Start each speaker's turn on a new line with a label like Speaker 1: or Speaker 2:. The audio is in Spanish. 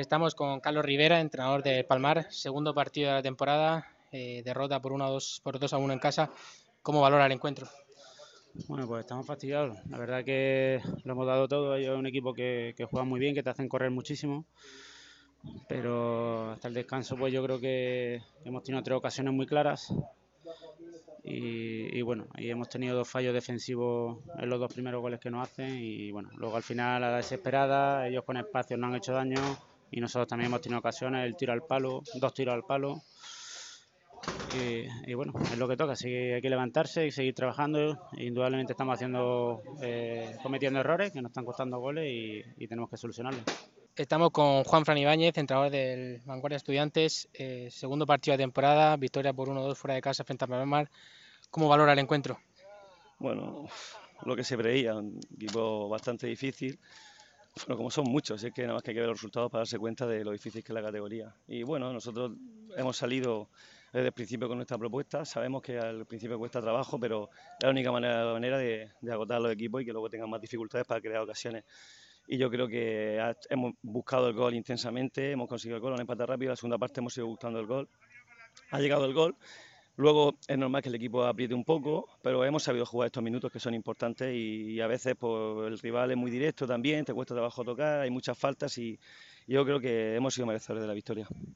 Speaker 1: Estamos con Carlos Rivera, entrenador del Palmar, segundo partido de la temporada, derrota por 2-1 en casa. ¿Cómo valora el encuentro?
Speaker 2: Bueno, pues estamos fastidiados. La verdad que lo hemos dado todo. Ellos es un equipo que juega muy bien, que te hacen correr muchísimo. Pero hasta el descanso, pues yo creo que hemos tenido tres ocasiones muy claras. Y bueno, ahí hemos tenido dos fallos defensivos en los dos primeros goles que nos hacen. Y bueno, luego al final, a la desesperada, ellos con espacios no han hecho daño. Y nosotros también hemos tenido ocasiones, el tiro al palo, dos tiros al palo. Y bueno, es lo que toca, así que hay que levantarse y seguir trabajando. Indudablemente estamos cometiendo errores que nos están costando goles y tenemos que solucionarlos.
Speaker 1: Estamos con Juan Fran Ibáñez, entrenador del Vanguardia Estudiantes, segundo partido de temporada, victoria por 1-2 fuera de casa frente a Palmar. ¿Cómo valora el encuentro?
Speaker 3: Bueno, lo que se preveía, un equipo bastante difícil. Bueno, como son muchos, es que nada más que hay que ver los resultados para darse cuenta de lo difícil que es la categoría. Y bueno, nosotros hemos salido desde el principio con nuestra propuesta. Sabemos que al principio cuesta trabajo, pero es la única manera de agotar a los equipos y que luego tengan más dificultades para crear ocasiones. Y yo creo que hemos buscado el gol intensamente, hemos conseguido el gol, un empate rápido. En la segunda parte hemos ido buscando el gol. Ha llegado el gol. Luego es normal que el equipo apriete un poco, pero hemos sabido jugar estos minutos que son importantes y a veces pues, el rival es muy directo también, te cuesta trabajo tocar, hay muchas faltas y yo creo que hemos sido merecedores de la victoria.